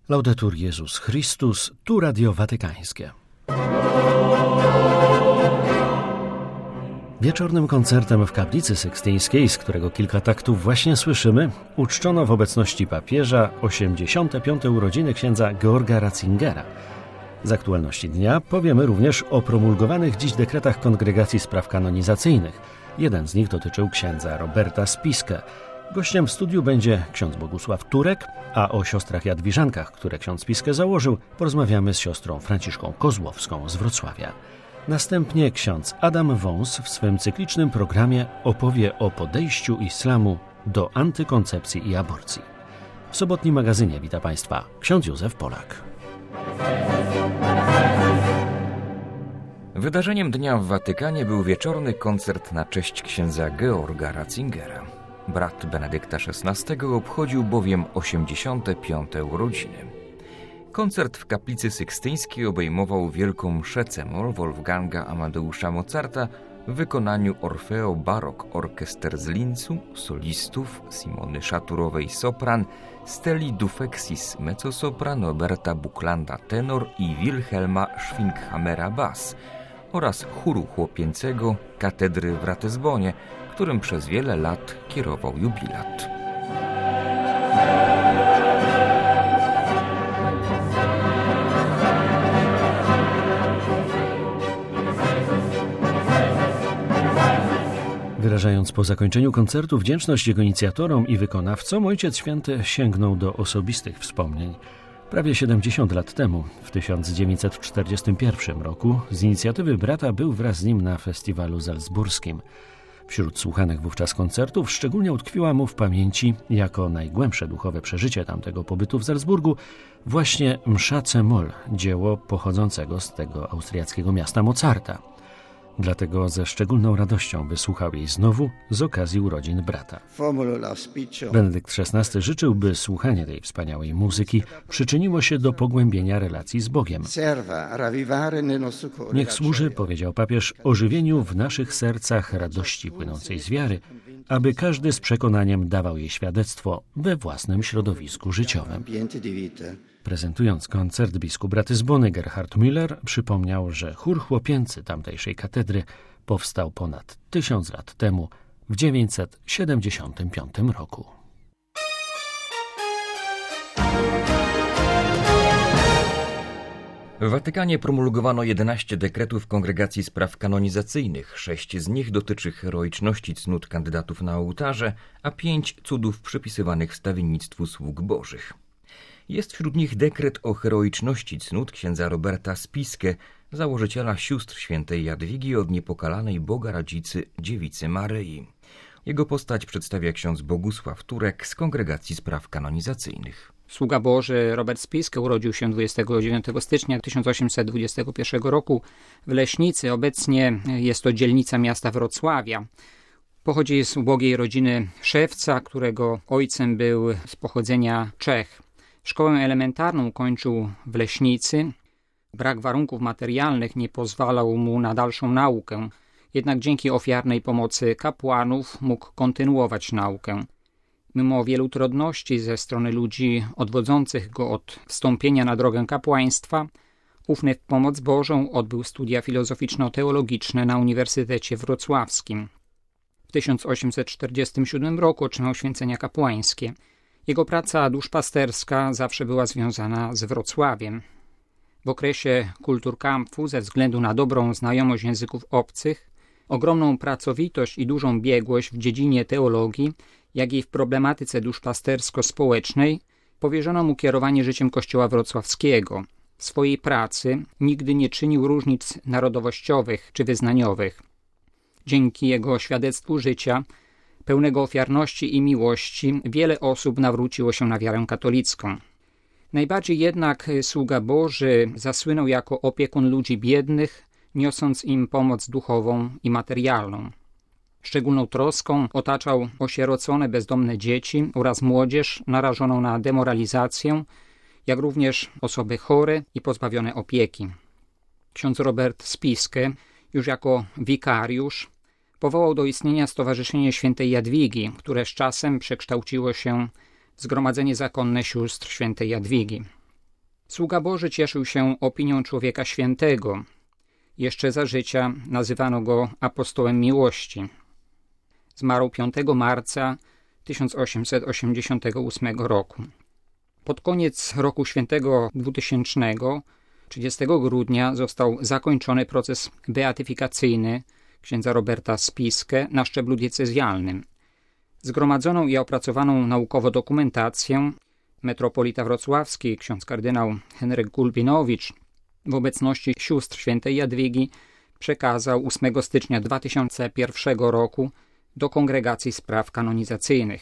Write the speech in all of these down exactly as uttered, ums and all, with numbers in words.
Laudetur Jezus Chrystus, tu Radio Watykańskie. Wieczornym koncertem w kaplicy sykstyńskiej, z którego kilka taktów właśnie słyszymy, uczczono w obecności papieża osiemdziesiąte piąte urodziny księdza Georga Ratzingera. Z aktualności dnia powiemy również o promulgowanych dziś dekretach Kongregacji Spraw Kanonizacyjnych. Jeden z nich dotyczył księdza Roberta Spiskę. Gościem w studiu będzie ksiądz Bogusław Turek, a o siostrach Jadwiżankach, które ksiądz Spiskę założył, porozmawiamy z siostrą Franciszką Kozłowską z Wrocławia. Następnie ksiądz Adam Wąs w swym cyklicznym programie opowie o podejściu islamu do antykoncepcji i aborcji. W sobotnim magazynie wita Państwa ksiądz Józef Polak. Wydarzeniem dnia w Watykanie był wieczorny koncert na cześć księdza Georga Ratzingera. Brat Benedykta szesnastego obchodził bowiem osiemdziesiąte piąte urodziny. Koncert w kaplicy sykstyńskiej obejmował wielką mszę c-moll Wolfganga Amadeusza Mozarta w wykonaniu Orfeo Baroque Orchester z Linzu, solistów Simony Szaturowej sopran, Steli Dufeksis mezzosopran, Roberta Bucklanda tenor i Wilhelma Schwinghamera bass oraz chóru chłopięcego katedry w Ratisbonie, którym przez wiele lat kierował jubilat. Wyrażając po zakończeniu koncertu wdzięczność jego inicjatorom i wykonawcom, Ojciec Święty sięgnął do osobistych wspomnień. Prawie siedemdziesiąt lat temu, w tysiąc dziewięćset czterdziestym pierwszym roku, z inicjatywy brata był wraz z nim na festiwalu salzburskim. Wśród słuchanych wówczas koncertów szczególnie utkwiła mu w pamięci, jako najgłębsze duchowe przeżycie tamtego pobytu w Salzburgu, właśnie msza c-moll, dzieło pochodzącego z tego austriackiego miasta Mozarta. Dlatego ze szczególną radością wysłuchał jej znowu z okazji urodzin brata. Benedykt szesnasty życzył, by słuchanie tej wspaniałej muzyki przyczyniło się do pogłębienia relacji z Bogiem. Niech służy, powiedział papież, ożywieniu w naszych sercach radości płynącej z wiary, aby każdy z przekonaniem dawał jej świadectwo we własnym środowisku życiowym. Prezentując koncert, biskup Ratisbony Gerhard Müller przypomniał, że chór chłopięcy tamtejszej katedry powstał ponad tysiąc lat temu, w dziewięćset siedemdziesiątym piątym roku. W Watykanie promulgowano jedenaście dekretów Kongregacji Spraw Kanonizacyjnych. Sześć z nich dotyczy heroiczności cnót kandydatów na ołtarze, a pięć cudów przypisywanych wstawiennictwu sług bożych. Jest wśród nich dekret o heroiczności cnót księdza Roberta Spiskę, założyciela sióstr świętej Jadwigi od niepokalanej Boga Radzicy Dziewicy Maryi. Jego postać przedstawia ksiądz Bogusław Turek z Kongregacji Spraw Kanonizacyjnych. Sługa Boży Robert Spiskę urodził się dwudziestego dziewiątego stycznia tysiąc osiemset dwudziestego pierwszego roku w Leśnicy. Obecnie jest to dzielnica miasta Wrocławia. Pochodzi z ubogiej rodziny szewca, którego ojcem był z pochodzenia Czech. Szkołę elementarną kończył w Leśnicy. Brak warunków materialnych nie pozwalał mu na dalszą naukę, jednak dzięki ofiarnej pomocy kapłanów mógł kontynuować naukę. Mimo wielu trudności ze strony ludzi odwodzących go od wstąpienia na drogę kapłaństwa, ufny w pomoc Bożą odbył studia filozoficzno-teologiczne na Uniwersytecie Wrocławskim. W tysiąc osiemset czterdziestym siódmym roku otrzymał święcenia kapłańskie. Jego praca duszpasterska zawsze była związana z Wrocławiem. W okresie Kulturkampfu, ze względu na dobrą znajomość języków obcych, ogromną pracowitość i dużą biegłość w dziedzinie teologii, jak i w problematyce duszpastersko-społecznej, powierzono mu kierowanie życiem Kościoła Wrocławskiego. W swojej pracy nigdy nie czynił różnic narodowościowych czy wyznaniowych. Dzięki jego świadectwu życia, pełnego ofiarności i miłości, wiele osób nawróciło się na wiarę katolicką. Najbardziej jednak sługa Boży zasłynął jako opiekun ludzi biednych, niosąc im pomoc duchową i materialną. Szczególną troską otaczał osierocone, bezdomne dzieci oraz młodzież narażoną na demoralizację, jak również osoby chore i pozbawione opieki. Ksiądz Robert Spiskę, już jako wikariusz, powołał do istnienia Stowarzyszenie Świętej Jadwigi, które z czasem przekształciło się w Zgromadzenie Zakonne Sióstr Świętej Jadwigi. Sługa Boży cieszył się opinią człowieka świętego. Jeszcze za życia nazywano go apostołem miłości. Zmarł piątego marca tysiąc osiemset osiemdziesiątego ósmego roku. Pod koniec roku świętego dwutysięcznego, trzydziestego grudnia, został zakończony proces beatyfikacyjny księdza Roberta Spiskę na szczeblu diecezjalnym. Zgromadzoną i opracowaną naukowo dokumentację metropolita wrocławski, ksiądz kardynał Henryk Gulbinowicz, w obecności sióstr świętej Jadwigi przekazał ósmego stycznia dwa tysiące pierwszego roku do Kongregacji Spraw Kanonizacyjnych.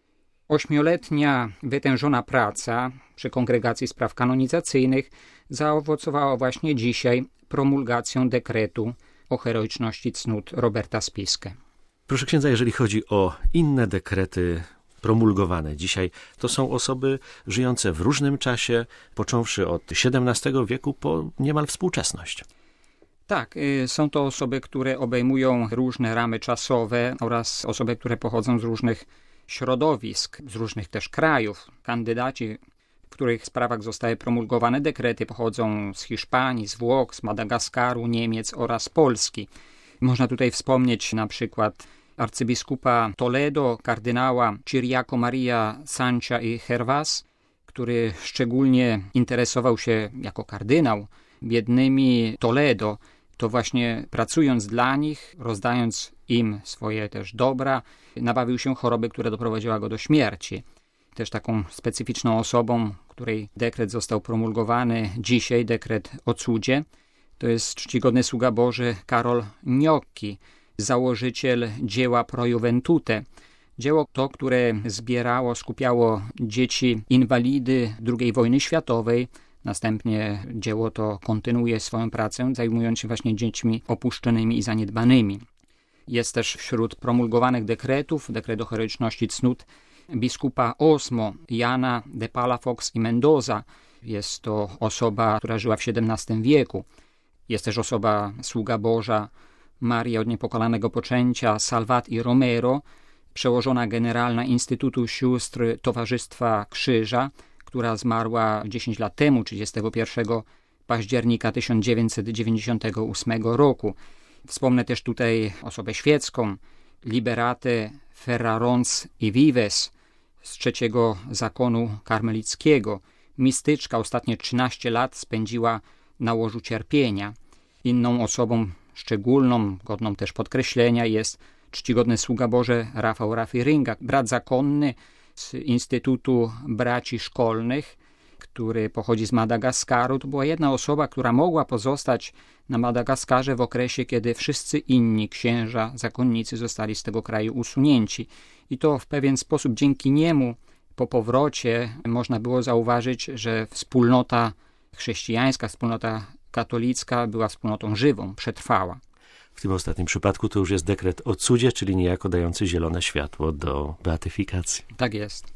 Ośmioletnia wytężona praca przy Kongregacji Spraw Kanonizacyjnych zaowocowała właśnie dzisiaj promulgacją dekretu o heroiczności cnót Roberta Spiskę. Proszę księdza, jeżeli chodzi o inne dekrety promulgowane dzisiaj, to są osoby żyjące w różnym czasie, począwszy od siedemnastego wieku po niemal współczesność. Tak, są to osoby, które obejmują różne ramy czasowe oraz osoby, które pochodzą z różnych środowisk, z różnych też krajów. Kandydaci, w których sprawach zostały promulgowane dekrety, pochodzą z Hiszpanii, z Włoch, z Madagaskaru, Niemiec oraz Polski. Można tutaj wspomnieć na przykład arcybiskupa Toledo, kardynała Ciriaco Maria Sancha y Hervas, który szczególnie interesował się jako kardynał biednymi Toledo, to właśnie pracując dla nich, rozdając im swoje też dobra, nabawił się choroby, która doprowadziła go do śmierci. Też taką specyficzną osobą, której dekret został promulgowany dzisiaj, dekret o cudzie, to jest czcigodny sługa Boży Karol Gnocchi, założyciel dzieła Pro Juventute. Dzieło to, które zbierało, skupiało dzieci inwalidy drugiej wojny światowej. Następnie dzieło to kontynuuje swoją pracę, zajmując się właśnie dziećmi opuszczonymi i zaniedbanymi. Jest też wśród promulgowanych dekretów, dekret o heroiczności cnót biskupa Osmo, Jana de Palafox i Mendoza. Jest to osoba, która żyła w siedemnastym wieku. Jest też osoba sługa Boża Maria od Niepokalanego Poczęcia, Salvat i Romero, przełożona generalna Instytutu Sióstr Towarzystwa Krzyża, która zmarła dziesięć lat temu, trzydziestego pierwszego października tysiąc dziewięćset dziewięćdziesiątego ósmego roku. Wspomnę też tutaj osobę świecką, Liberate Ferrarons i Vives z trzeciego zakonu karmelickiego. Mistyczka ostatnie trzynaście lat spędziła na łożu cierpienia. Inną osobą szczególną, godną też podkreślenia jest czcigodny sługa Boży Rafał Rafiringa, brat zakonny z Instytutu Braci Szkolnych, który pochodzi z Madagaskaru. To była jedna osoba, która mogła pozostać na Madagaskarze w okresie, kiedy wszyscy inni księża, zakonnicy zostali z tego kraju usunięci. I to w pewien sposób dzięki niemu po powrocie można było zauważyć, że wspólnota chrześcijańska, wspólnota katolicka była wspólnotą żywą, przetrwała. W tym ostatnim przypadku to już jest dekret o cudzie, czyli niejako dający zielone światło do beatyfikacji. Tak jest.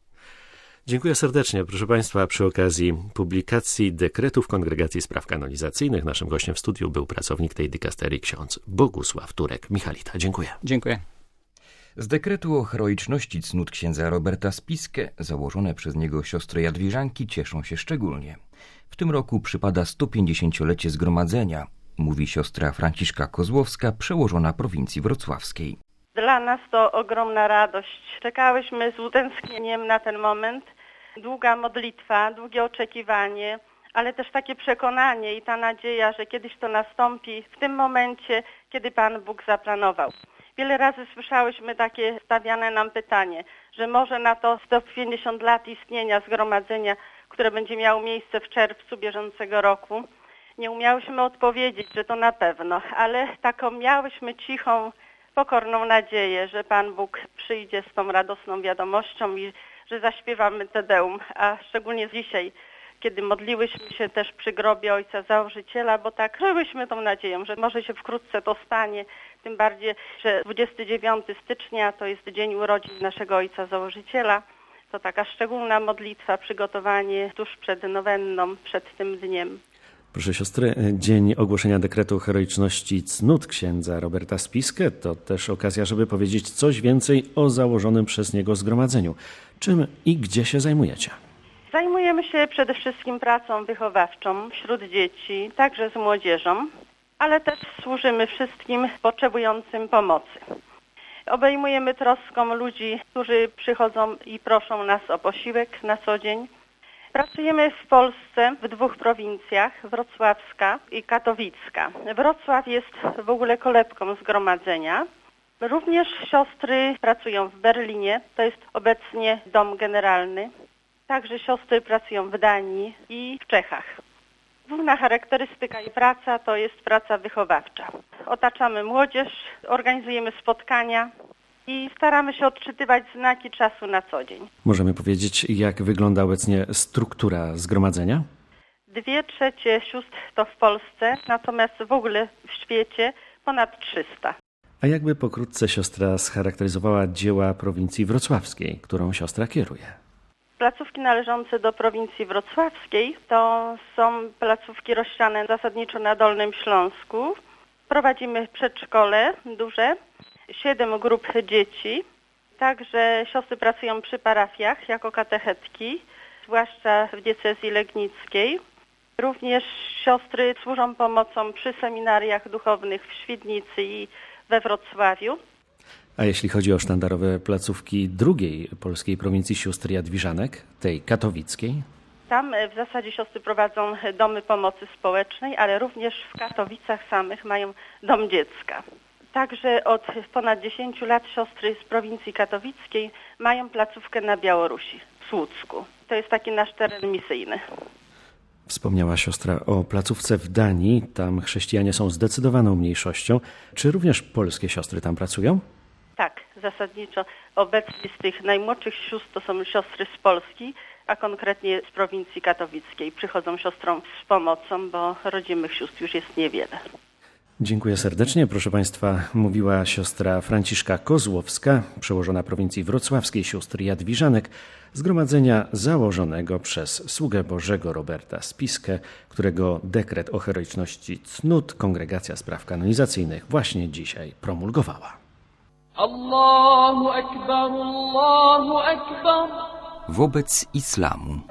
Dziękuję serdecznie. Proszę Państwa, przy okazji publikacji dekretów Kongregacji Spraw Kanonizacyjnych naszym gościem w studiu był pracownik tej dykasterii ksiądz Bogusław Turek. Michalita, dziękuję. Dziękuję. Z dekretu o heroiczności cnót księdza Roberta Spiskę założone przez niego siostry Jadwiżanki cieszą się szczególnie. W tym roku przypada sto pięćdziesięciolecie zgromadzenia, mówi siostra Franciszka Kozłowska, przełożona prowincji wrocławskiej. Dla nas to ogromna radość. Czekałyśmy z utęsknieniem na ten moment. Długa modlitwa, długie oczekiwanie, ale też takie przekonanie i ta nadzieja, że kiedyś to nastąpi w tym momencie, kiedy Pan Bóg zaplanował. Wiele razy słyszałyśmy takie stawiane nam pytanie, że może na to sto pięćdziesiąt lat istnienia zgromadzenia, które będzie miało miejsce w czerwcu bieżącego roku, nie umiałyśmy odpowiedzieć, że to na pewno, ale taką miałyśmy cichą, pokorną nadzieję, że Pan Bóg przyjdzie z tą radosną wiadomością i że zaśpiewamy Te Deum, a szczególnie dzisiaj, kiedy modliłyśmy się też przy grobie Ojca Założyciela, bo tak żyłyśmy tą nadzieją, że może się wkrótce to stanie, tym bardziej, że dwudziestego dziewiątego stycznia to jest dzień urodzin naszego Ojca Założyciela. To taka szczególna modlitwa, przygotowanie tuż przed nowenną, przed tym dniem. Proszę siostry, dzień ogłoszenia dekretu o heroiczności cnót księdza Roberta Spiskę to też okazja, żeby powiedzieć coś więcej o założonym przez niego zgromadzeniu. Czym i gdzie się zajmujecie? Zajmujemy się przede wszystkim pracą wychowawczą wśród dzieci, także z młodzieżą, ale też służymy wszystkim potrzebującym pomocy. Obejmujemy troską ludzi, którzy przychodzą i proszą nas o posiłek na co dzień. Pracujemy w Polsce w dwóch prowincjach, wrocławska i katowicka. Wrocław jest w ogóle kolebką zgromadzenia. Również siostry pracują w Berlinie, to jest obecnie dom generalny. Także siostry pracują w Danii i w Czechach. Główna charakterystyka i praca to jest praca wychowawcza. Otaczamy młodzież, organizujemy spotkania i staramy się odczytywać znaki czasu na co dzień. Możemy powiedzieć, jak wygląda obecnie struktura zgromadzenia? Dwie trzecie sióstr to w Polsce, natomiast w ogóle w świecie ponad trzysta. A jakby pokrótce siostra scharakteryzowała dzieła prowincji wrocławskiej, którą siostra kieruje? Placówki należące do prowincji wrocławskiej to są placówki rozsiane zasadniczo na Dolnym Śląsku. Prowadzimy przedszkole duże, siedem grup dzieci. Także siostry pracują przy parafiach jako katechetki, zwłaszcza w diecezji legnickiej. Również siostry służą pomocą przy seminariach duchownych w Świdnicy i we Wrocławiu. A jeśli chodzi o sztandarowe placówki drugiej polskiej prowincji sióstr Jadwiżanek, tej katowickiej? Tam w zasadzie siostry prowadzą domy pomocy społecznej, ale również w Katowicach samych mają dom dziecka. Także od ponad dziesięciu lat siostry z prowincji katowickiej mają placówkę na Białorusi, w Słucku. To jest taki nasz teren misyjny. Wspomniała siostra o placówce w Danii. Tam chrześcijanie są zdecydowaną mniejszością. Czy również polskie siostry tam pracują? Tak, zasadniczo obecnie z tych najmłodszych sióstr to są siostry z Polski, a konkretnie z prowincji katowickiej. Przychodzą siostrom z pomocą, bo rodzimych sióstr już jest niewiele. Dziękuję serdecznie. Proszę Państwa, mówiła siostra Franciszka Kozłowska, przełożona prowincji wrocławskiej sióstr Jadwiżanek, zgromadzenia założonego przez sługę Bożego Roberta Spiskę, którego dekret o heroiczności cnót Kongregacja Spraw Kanonizacyjnych właśnie dzisiaj promulgowała. Allahu Akbar, Allahu Akbar. Wobec islamu.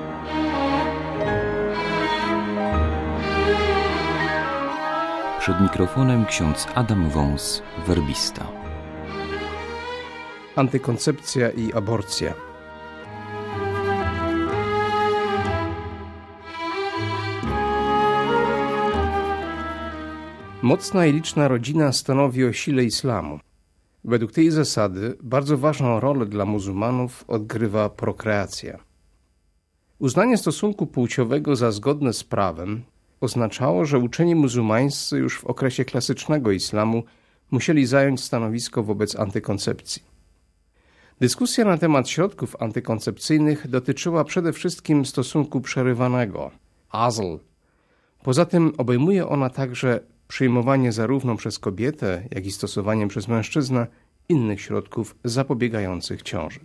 Przed mikrofonem ksiądz Adam Wąs, werbista. Antykoncepcja i aborcja. Mocna i liczna rodzina stanowi o sile islamu. Według tej zasady bardzo ważną rolę dla muzułmanów odgrywa prokreacja. Uznanie stosunku płciowego za zgodne z prawem oznaczało, że uczeni muzułmańscy już w okresie klasycznego islamu musieli zająć stanowisko wobec antykoncepcji. Dyskusja na temat środków antykoncepcyjnych dotyczyła przede wszystkim stosunku przerywanego, azl. Poza tym obejmuje ona także przyjmowanie zarówno przez kobietę, jak i stosowanie przez mężczyznę innych środków zapobiegających ciąży.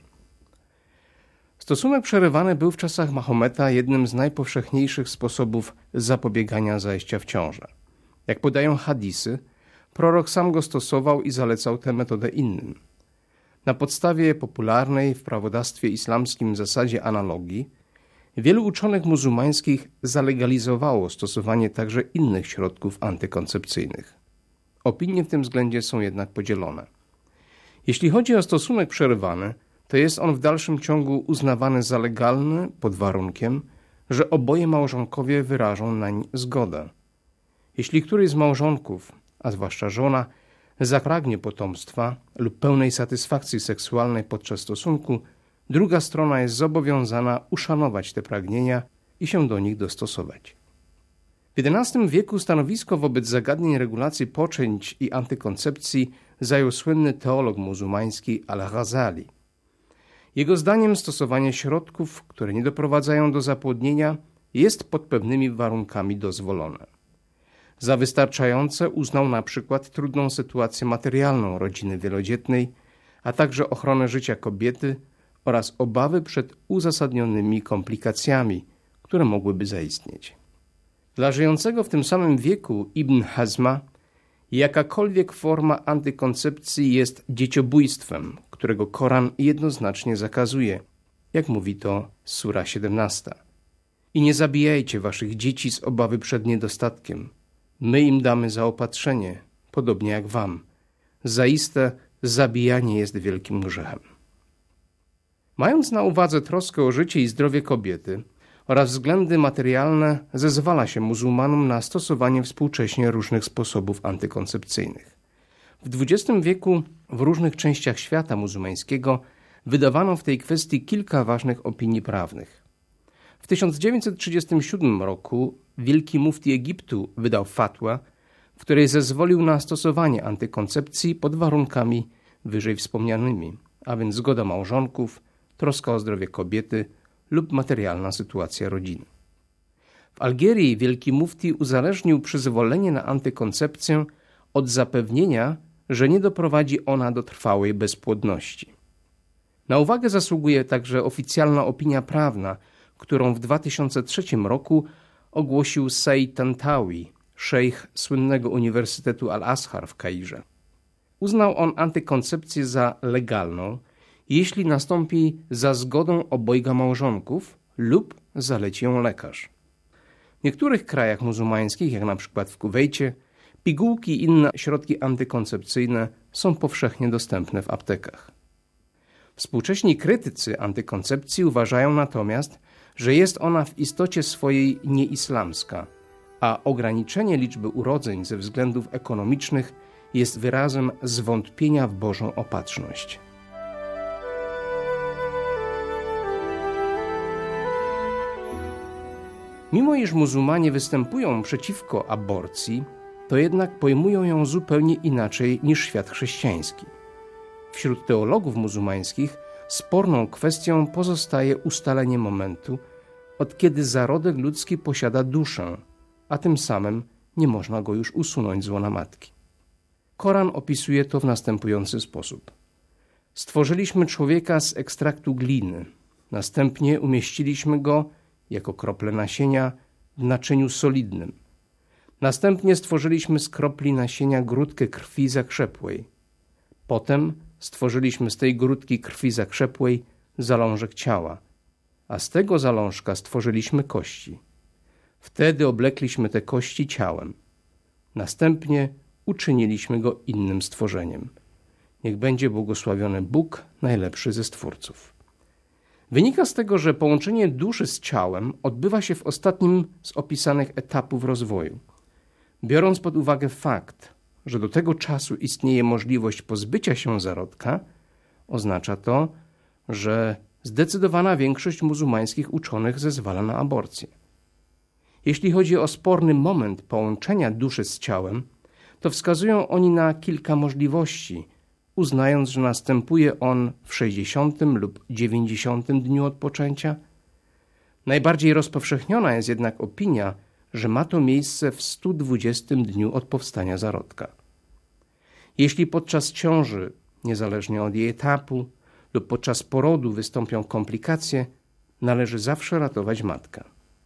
Stosunek przerywany był w czasach Mahometa jednym z najpowszechniejszych sposobów zapobiegania zajścia w ciążę. Jak podają hadisy, prorok sam go stosował i zalecał tę metodę innym. Na podstawie popularnej w prawodawstwie islamskim zasadzie analogii, wielu uczonych muzułmańskich zalegalizowało stosowanie także innych środków antykoncepcyjnych. Opinie w tym względzie są jednak podzielone. Jeśli chodzi o stosunek przerywany, to jest on w dalszym ciągu uznawany za legalny pod warunkiem, że oboje małżonkowie wyrażą nań zgodę. Jeśli któryś z małżonków, a zwłaszcza żona, zapragnie potomstwa lub pełnej satysfakcji seksualnej podczas stosunku, druga strona jest zobowiązana uszanować te pragnienia i się do nich dostosować. W jedenastym wieku stanowisko wobec zagadnień regulacji poczęć i antykoncepcji zajął słynny teolog muzułmański Al-Ghazali. Jego zdaniem stosowanie środków, które nie doprowadzają do zapłodnienia, jest pod pewnymi warunkami dozwolone. Za wystarczające uznał na przykład trudną sytuację materialną rodziny wielodzietnej, a także ochronę życia kobiety oraz obawy przed uzasadnionymi komplikacjami, które mogłyby zaistnieć. Dla żyjącego w tym samym wieku Ibn Hazma jakakolwiek forma antykoncepcji jest dzieciobójstwem, którego Koran jednoznacznie zakazuje jak mówi to sura siedemnasta. I nie zabijajcie waszych dzieci z obawy przed niedostatkiem. My im damy zaopatrzenie, podobnie jak wam. Zaiste zabijanie jest wielkim grzechem. Mając na uwadze troskę o życie i zdrowie kobiety oraz względy materialne, zezwala się muzułmanom na stosowanie współcześnie różnych sposobów antykoncepcyjnych. W dwudziestym wieku w różnych częściach świata muzułmańskiego wydawano w tej kwestii kilka ważnych opinii prawnych. W tysiąc dziewięćset trzydziestym siódmym roku wielki mufti Egiptu wydał fatwę, w której zezwolił na stosowanie antykoncepcji pod warunkami wyżej wspomnianymi, a więc zgoda małżonków, troska o zdrowie kobiety lub materialna sytuacja rodziny. W Algierii wielki mufti uzależnił przyzwolenie na antykoncepcję od zapewnienia, że nie doprowadzi ona do trwałej bezpłodności. Na uwagę zasługuje także oficjalna opinia prawna, którą w dwa tysiące trzecim roku ogłosił Said Tantawi, szejch słynnego Uniwersytetu Al-Azhar w Kairze. Uznał on antykoncepcję za legalną, jeśli nastąpi za zgodą obojga małżonków lub zaleci ją lekarz. W niektórych krajach muzułmańskich, jak na przykład w Kuwejcie, pigułki i inne środki antykoncepcyjne są powszechnie dostępne w aptekach. Współcześni krytycy antykoncepcji uważają natomiast, że jest ona w istocie swojej nieislamska, a ograniczenie liczby urodzeń ze względów ekonomicznych jest wyrazem zwątpienia w Bożą opatrzność. Mimo iż muzułmanie występują przeciwko aborcji, to jednak pojmują ją zupełnie inaczej niż świat chrześcijański. Wśród teologów muzułmańskich sporną kwestią pozostaje ustalenie momentu, od kiedy zarodek ludzki posiada duszę, a tym samym nie można go już usunąć z łona matki. Koran opisuje to w następujący sposób. Stworzyliśmy człowieka z ekstraktu gliny, następnie umieściliśmy go jako krople nasienia w naczyniu solidnym. Następnie stworzyliśmy z kropli nasienia grudkę krwi zakrzepłej. Potem stworzyliśmy z tej grudki krwi zakrzepłej zalążek ciała, a z tego zalążka stworzyliśmy kości. Wtedy oblekliśmy te kości ciałem. Następnie uczyniliśmy go innym stworzeniem. Niech będzie błogosławiony Bóg, najlepszy ze stwórców. Wynika z tego, że połączenie duszy z ciałem odbywa się w ostatnim z opisanych etapów rozwoju. Biorąc pod uwagę fakt, że do tego czasu istnieje możliwość pozbycia się zarodka, oznacza to, że zdecydowana większość muzułmańskich uczonych zezwala na aborcję. Jeśli chodzi o sporny moment połączenia duszy z ciałem, to wskazują oni na kilka możliwości, uznając, że następuje on w sześćdziesiątym lub dziewięćdziesiątym dniu od poczęcia. Najbardziej rozpowszechniona jest jednak opinia, że ma to miejsce w stu dwudziestym dniu od powstania zarodka. Jeśli podczas ciąży, niezależnie od jej etapu, lub podczas porodu wystąpią komplikacje, należy zawsze ratować matkę.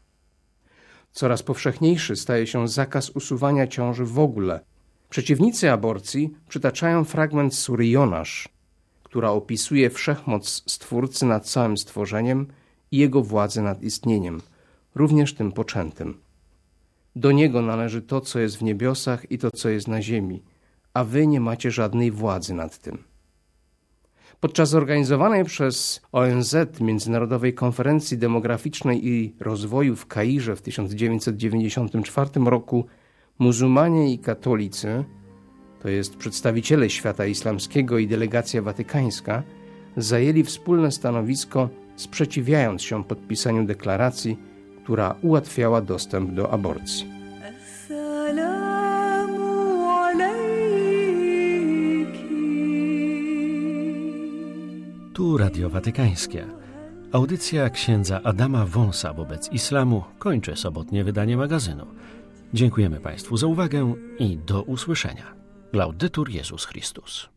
Coraz powszechniejszy staje się zakaz usuwania ciąży w ogóle. Przeciwnicy aborcji przytaczają fragment sury Jonasz, która opisuje wszechmoc Stwórcy nad całym stworzeniem i Jego władzę nad istnieniem, również tym poczętym. Do Niego należy to, co jest w niebiosach i to, co jest na ziemi, a wy nie macie żadnej władzy nad tym. Podczas zorganizowanej przez O N Z Międzynarodowej Konferencji Demograficznej i Rozwoju w Kairze w tysiąc dziewięćset dziewięćdziesiątym czwartym roku muzułmanie i katolicy, to jest przedstawiciele świata islamskiego i delegacja watykańska, zajęli wspólne stanowisko, sprzeciwiając się podpisaniu deklaracji, która ułatwiała dostęp do aborcji. Tu Radio Watykańskie. Audycja księdza Adama Wąsa wobec islamu kończy sobotnie wydanie magazynu. Dziękujemy Państwu za uwagę i do usłyszenia. Laudetur Jezus Chrystus.